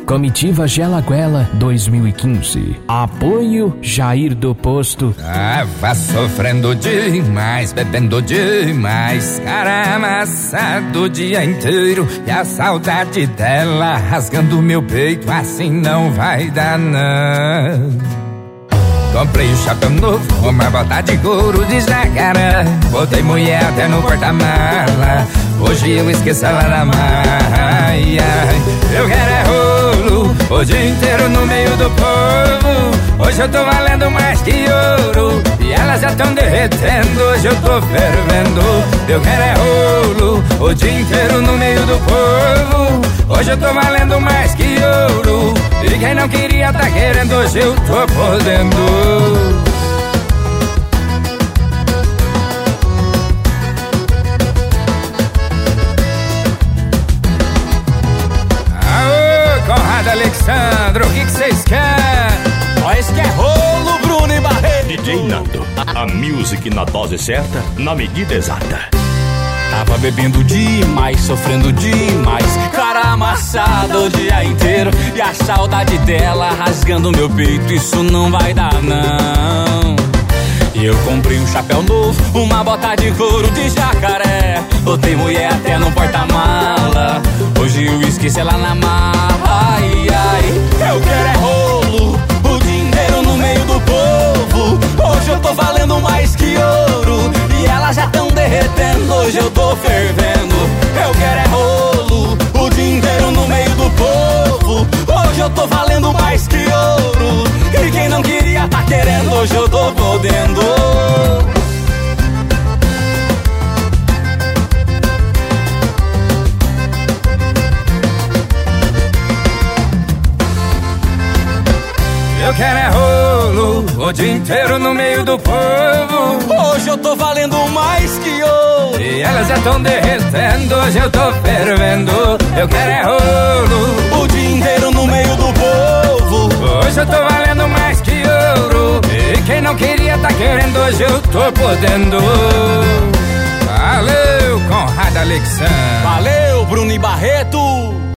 Comitiva Gelaguela 2015. Apoio Jair do Posto. Tava sofrendo demais, bebendo demais, cara amassado o dia inteiro, e a saudade dela rasgando meu peito, assim não vai dar não. Comprei um chapéu novo, uma bota de couro de jacaré, botei mulher até no porta-mala, hoje eu esqueço ela na maia. Eu quero é rolo, o dia inteiro no meio do povo, hoje eu tô valendo mais que ouro, e elas já tão derretendo, hoje eu tô fervendo. Eu quero é rolo, o dia inteiro no meio do povo, hoje eu tô valendo mais que ouro, e quem não queria tá querendo, hoje eu tô podendo. Aô, Conrado Alexandre, o que vocês querem? Nós quer rolo, Bruno e Barreto. DJ Nando, a music na dose certa, na medida exata. Tava bebendo demais, sofrendo demais, cara amassada o dia inteiro, e a saudade dela rasgando meu peito, isso não vai dar não. Eu comprei um chapéu novo, uma bota de couro de jacaré, botei mulher até no porta-mala, hoje eu esqueci ela na mala. Ai, ai, eu quero é rolo, o dia inteiro no meio do povo, hoje eu tô valendo mais que ouro, e elas já tão derretendo, hoje eu tô fervendo. Eu quero é rolo, o dia inteiro no meio do povo, hoje eu tô valendo mais que ouro, e quem não queria tá querendo, hoje eu tô podendo. Eu quero é rolo, o dia inteiro no meio do povo, hoje eu tô valendo mais que ouro, e elas já tão derretendo, hoje eu tô fervendo. Eu quero é rolo, o dia inteiro no meio do povo, hoje eu tô valendo mais que ouro, e quem não queria tá querendo, hoje eu tô podendo. Valeu, Conrado Alexandre. Valeu, Bruno e Barreto.